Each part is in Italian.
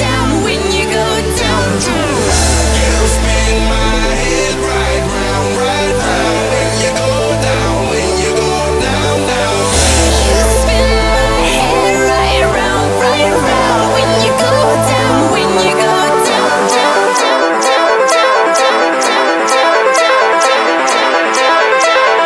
down, when you go down, down. You spin my head right round, when you go down, when you go down, down. You spin my head right round, when you go down, when you go down, down, down, down, down, down, down, down, down, down, down,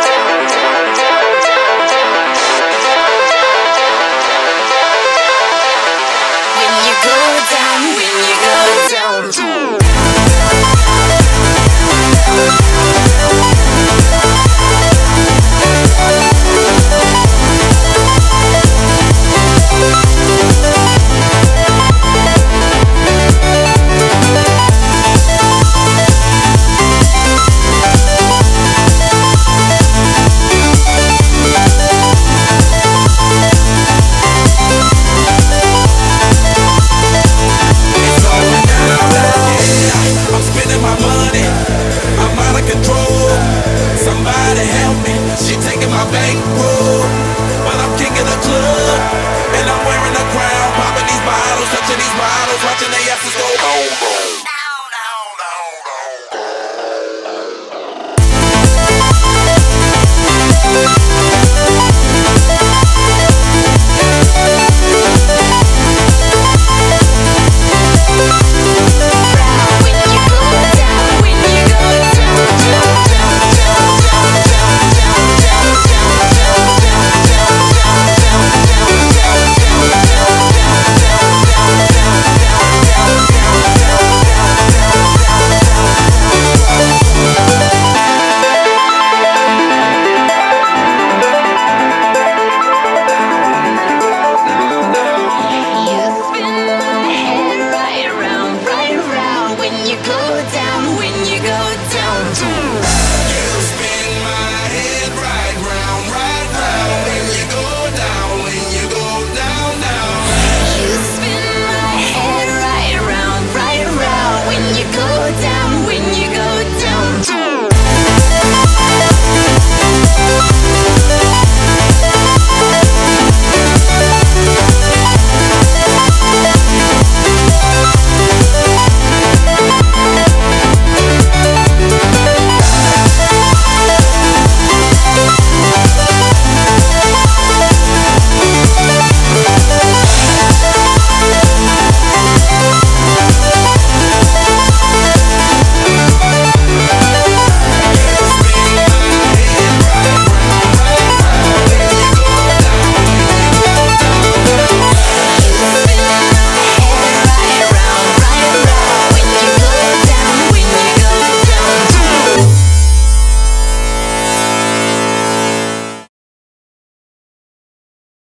when you go down, when you go down, down. I'm spending my money, I'm out of control. Somebody help me, she taking my bankroll. But I'm king of the club, and I'm wearing a crown. Popping these bottles, touching these bottles, watching the asses go boom, boom.